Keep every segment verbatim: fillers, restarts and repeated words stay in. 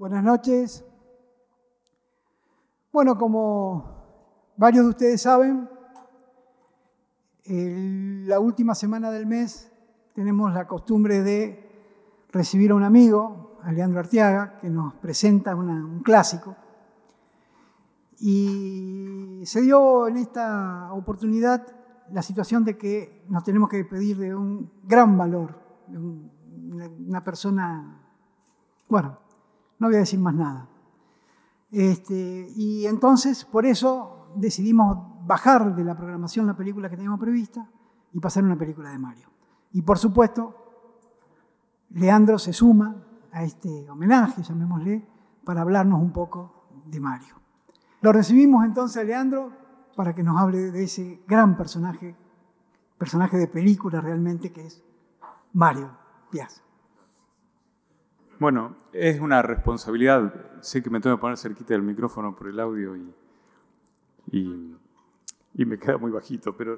Buenas noches. Bueno, como varios de ustedes saben, el, la última semana del mes tenemos la costumbre de recibir a un amigo, a Leandro Arteaga, que nos presenta una, un clásico. Y se dio en esta oportunidad la situación de que nos tenemos que despedir de un gran valor, de un, una, una persona, bueno, no voy a decir más nada. Este, y entonces, por eso, decidimos bajar de la programación la película que teníamos prevista y pasar a una película de Mario. Y por supuesto, Leandro se suma a este homenaje, llamémosle, para hablarnos un poco de Mario. Lo recibimos entonces a Leandro para que nos hable de ese gran personaje, personaje de película realmente, que es Mario Piazza. Bueno, es una responsabilidad. Sé que me tengo que poner cerquita del micrófono por el audio y, y, y me queda muy bajito, pero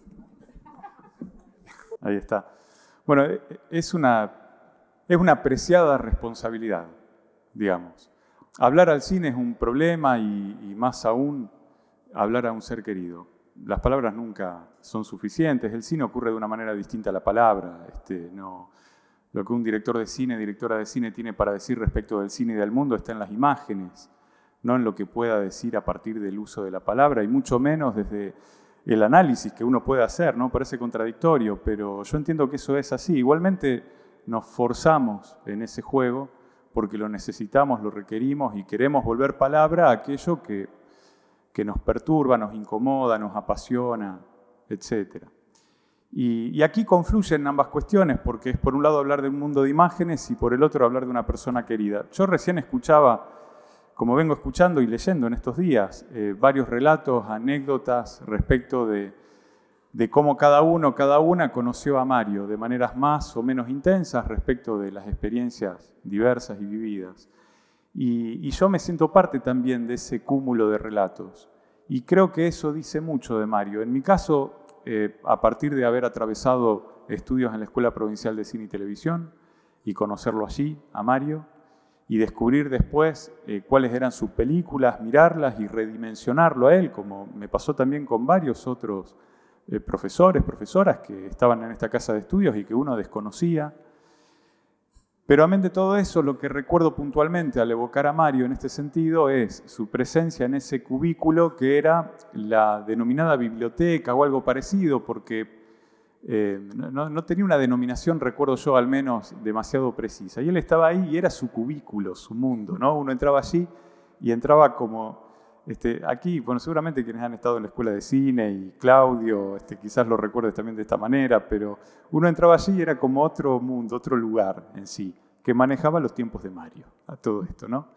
ahí está. Bueno, es una, es una apreciada responsabilidad, digamos. Hablar al cine es un problema y, y más aún hablar a un ser querido. Las palabras nunca son suficientes. El cine ocurre de una manera distinta a la palabra. Este, no... Lo que un director de cine, directora de cine tiene para decir respecto del cine y del mundo está en las imágenes, no en lo que pueda decir a partir del uso de la palabra, y mucho menos desde el análisis que uno puede hacer, ¿no? Parece contradictorio, pero yo entiendo que eso es así. Igualmente nos forzamos en ese juego porque lo necesitamos, lo requerimos y queremos volver palabra a aquello que, que nos perturba, nos incomoda, nos apasiona, etcétera. Y, y aquí confluyen ambas cuestiones, porque es por un lado hablar de un mundo de imágenes y por el otro hablar de una persona querida. Yo recién escuchaba, como vengo escuchando y leyendo en estos días, eh, varios relatos, anécdotas respecto de, de cómo cada uno, cada una conoció a Mario de maneras más o menos intensas respecto de las experiencias diversas y vividas. Y, y yo me siento parte también de ese cúmulo de relatos. Y creo que eso dice mucho de Mario. En mi caso, Eh, a partir de haber atravesado estudios en la Escuela Provincial de Cine y Televisión y conocerlo allí, a Mario, y descubrir después eh, cuáles eran sus películas, mirarlas y redimensionarlo a él, como me pasó también con varios otros eh, profesores, profesoras que estaban en esta casa de estudios y que uno desconocía. Pero amén de todo eso, lo que recuerdo puntualmente al evocar a Mario en este sentido es su presencia en ese cubículo que era la denominada biblioteca o algo parecido, porque eh, no, no tenía una denominación, recuerdo yo al menos, demasiado precisa. Y él estaba ahí y era su cubículo, su mundo, ¿no? Uno entraba allí y entraba como... Este, aquí, bueno, seguramente quienes han estado en la escuela de cine y Claudio, este, quizás lo recuerdes también de esta manera, pero uno entraba allí y era como otro mundo, otro lugar en sí, que manejaba los tiempos de Mario, a todo esto, ¿no?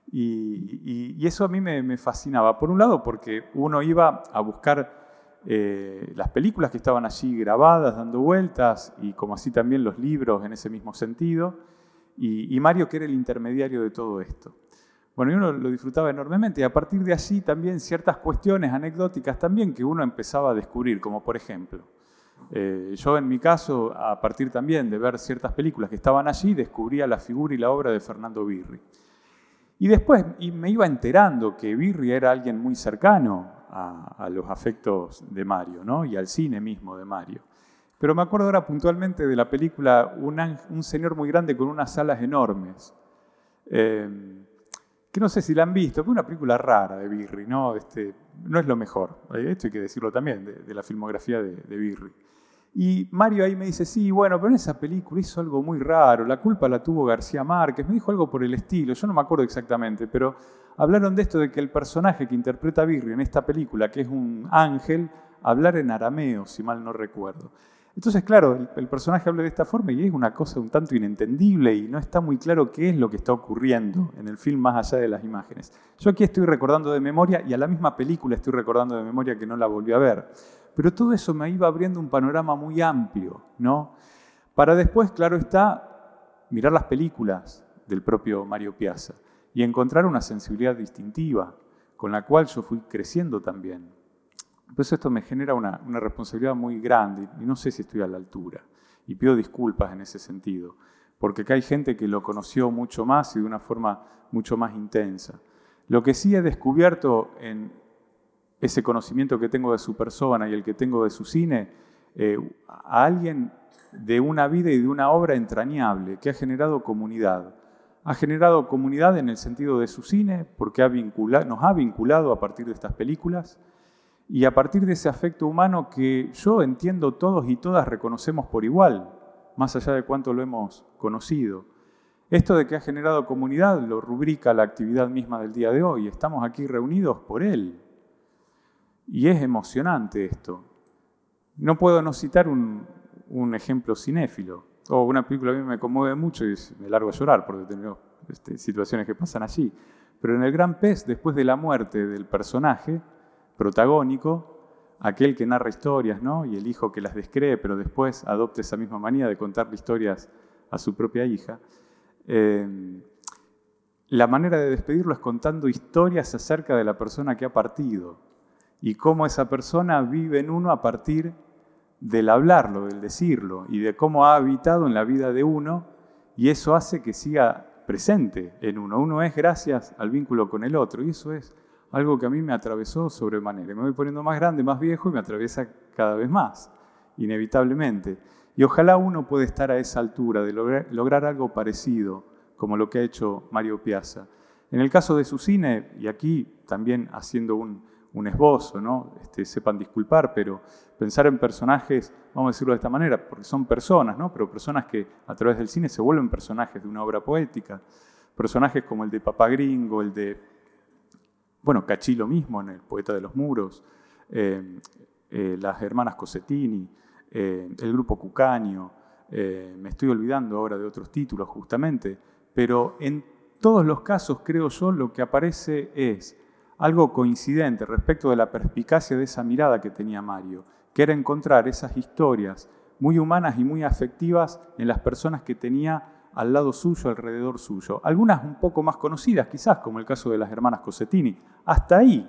Y, y, y eso a mí me, me fascinaba, por un lado porque uno iba a buscar eh, las películas que estaban allí grabadas, dando vueltas, y como así también los libros en ese mismo sentido, y, y Mario que era el intermediario de todo esto. Bueno, y uno lo disfrutaba enormemente y a partir de allí también ciertas cuestiones anecdóticas también que uno empezaba a descubrir, como por ejemplo, eh, yo en mi caso, a partir también de ver ciertas películas que estaban allí, descubría la figura y la obra de Fernando Birri. Y después y me iba enterando que Birri era alguien muy cercano a, a los afectos de Mario, ¿no? Y al cine mismo de Mario. Pero me acuerdo ahora puntualmente de la película Un, un señor muy grande con unas alas enormes. Eh, que no sé si la han visto, pero es una película rara de Birri, ¿no? Este, no es lo mejor, esto hay que decirlo también, de, de la filmografía de, de Birri. Y Mario ahí me dice, sí, bueno, pero en esa película hizo algo muy raro, la culpa la tuvo García Márquez, me dijo algo por el estilo, yo no me acuerdo exactamente, pero hablaron de esto de que el personaje que interpreta a Birri en esta película, que es un ángel, hablar en arameo, si mal no recuerdo. Entonces, claro, el, el personaje habla de esta forma y es una cosa un tanto inentendible y no está muy claro qué es lo que está ocurriendo en el film más allá de las imágenes. Yo aquí estoy recordando de memoria y a la misma película estoy recordando de memoria que no la volví a ver. Pero todo eso me iba abriendo un panorama muy amplio, ¿no? Para después, claro está, mirar las películas del propio Mario Piazza y encontrar una sensibilidad distintiva con la cual yo fui creciendo también. Entonces esto me genera una, una responsabilidad muy grande y no sé si estoy a la altura. Y pido disculpas en ese sentido, porque acá hay gente que lo conoció mucho más y de una forma mucho más intensa. Lo que sí he descubierto en ese conocimiento que tengo de su persona y el que tengo de su cine, eh, a alguien de una vida y de una obra entrañable, que ha generado comunidad. Ha generado comunidad en el sentido de su cine, porque ha vinculado, nos ha vinculado a partir de estas películas, y a partir de ese afecto humano que yo entiendo todos y todas reconocemos por igual, más allá de cuánto lo hemos conocido. Esto de que ha generado comunidad lo rubrica la actividad misma del día de hoy. Estamos aquí reunidos por él. Y es emocionante esto. No puedo no citar un, un ejemplo cinéfilo. O una película a mí me conmueve mucho y me largo a llorar por determinadas este, situaciones que pasan allí. Pero en El Gran Pez, después de la muerte del personaje protagónico, aquel que narra historias, ¿no? Y el hijo que las descree, pero después adopta esa misma manía de contarle historias a su propia hija, eh, la manera de despedirlo es contando historias acerca de la persona que ha partido y cómo esa persona vive en uno a partir del hablarlo, del decirlo, y de cómo ha habitado en la vida de uno, y eso hace que siga presente en uno. Uno es gracias al vínculo con el otro, y eso es algo que a mí me atravesó sobremanera. Me voy poniendo más grande, más viejo, y me atraviesa cada vez más, inevitablemente. Y ojalá uno pueda estar a esa altura de lograr, lograr algo parecido, como lo que ha hecho Mario Piazza. En el caso de su cine, y aquí también haciendo un, un esbozo, ¿no? Este, sepan disculpar, pero pensar en personajes, vamos a decirlo de esta manera, porque son personas, ¿no? Pero personas que a través del cine se vuelven personajes de una obra poética, personajes como el de Papá Gringo, el de, bueno, Cachilo mismo en El Poeta de los Muros, eh, eh, las hermanas Cossettini, eh, el grupo Cucaño, eh, me estoy olvidando ahora de otros títulos justamente, pero en todos los casos creo yo lo que aparece es algo coincidente respecto de la perspicacia de esa mirada que tenía Mario, que era encontrar esas historias muy humanas y muy afectivas en las personas que tenía al lado suyo, alrededor suyo. Algunas un poco más conocidas quizás, como el caso de las hermanas Cossettini. Hasta ahí,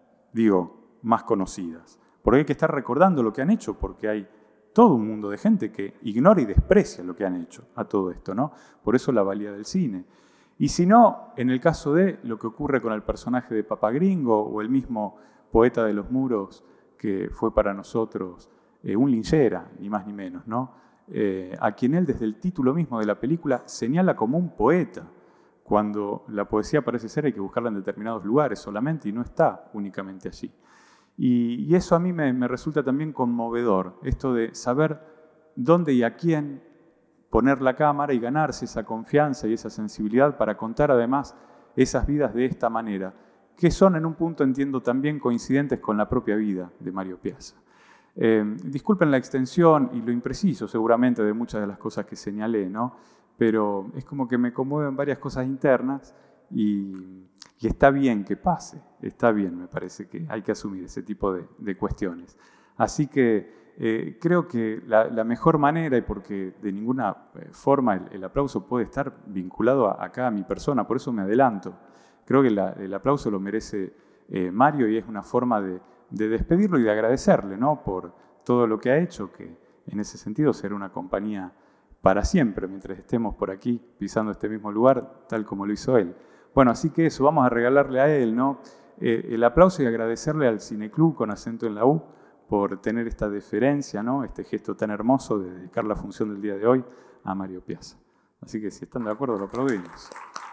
digo, más conocidas. Porque hay que estar recordando lo que han hecho, porque hay todo un mundo de gente que ignora y desprecia lo que han hecho a todo esto, ¿no? Por eso la valía del cine. Y si no, en el caso de lo que ocurre con el personaje de Papá Gringo o el mismo Poeta de los Muros, que fue para nosotros eh, un linchera, ni más ni menos, ¿no? Eh, a quien él desde el título mismo de la película señala como un poeta, cuando la poesía parece ser hay que buscarla en determinados lugares solamente y no está únicamente allí. Y, y eso a mí me, me resulta también conmovedor, esto de saber dónde y a quién poner la cámara y ganarse esa confianza y esa sensibilidad para contar además esas vidas de esta manera, que son en un punto, entiendo, también coincidentes con la propia vida de Mario Piazza. Eh, disculpen la extensión y lo impreciso seguramente de muchas de las cosas que señalé, ¿no? Pero es como que me conmueven varias cosas internas y, y está bien que pase, está bien, me parece que hay que asumir ese tipo de, de cuestiones. Así que eh, creo que la, la mejor manera, y porque de ninguna forma el, el aplauso puede estar vinculado a, acá a mi persona, por eso me adelanto, creo que la, el aplauso lo merece eh, Mario y es una forma de de despedirlo y de agradecerle, ¿no? Por todo lo que ha hecho, que en ese sentido será una compañía para siempre, mientras estemos por aquí pisando este mismo lugar, tal como lo hizo él. Bueno, así que eso, vamos a regalarle a él, ¿no? Eh, el aplauso y agradecerle al Cineclub con acento en la U por tener esta deferencia, ¿no? Este gesto tan hermoso de dedicar la función del día de hoy a Mario Piazza. Así que si están de acuerdo, lo aplaudimos.